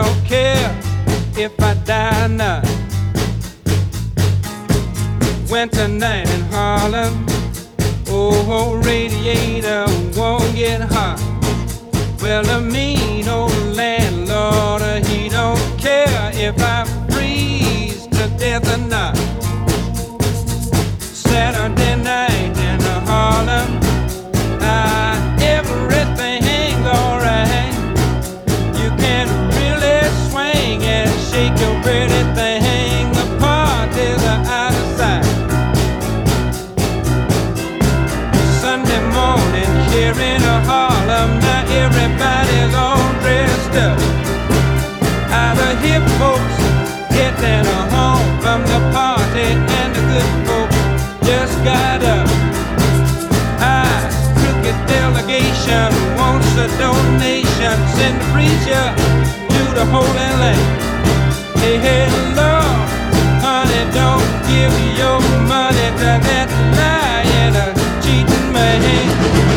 don't care if I die or not. Winter night in Harlem, oh, radiator won't get hot. Well, the mean old landlord, he don't care if I freeze to death or not. Saturday night in Harlem, everything's alright. You can really swing and shake your pretty thing. The parties are out of sight. Sunday morning here in Harlem, now everybody's all dressed up. All the hip folks getting home from the party, and the good folks just got up. Crooked delegation wants a donation. Send the preacher to the Holy Land. Hey, hey, Lord, honey, don't give your money to that lying, cheating man.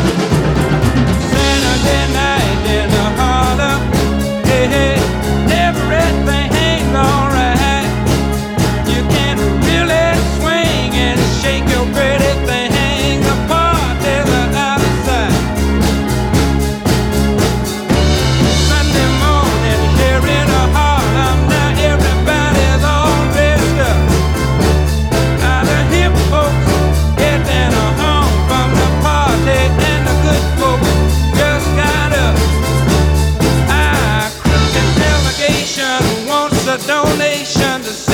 Saturday night in Harlem, hey, hey, everything's alright. You can really swing and shake your pretty thing. The parties are out of sight. Sunday morning here in Harlem, now everybody's all dressed up. Now the hip folks getting home from the party, and the good folks just got up. Crooked delegation wants a donation to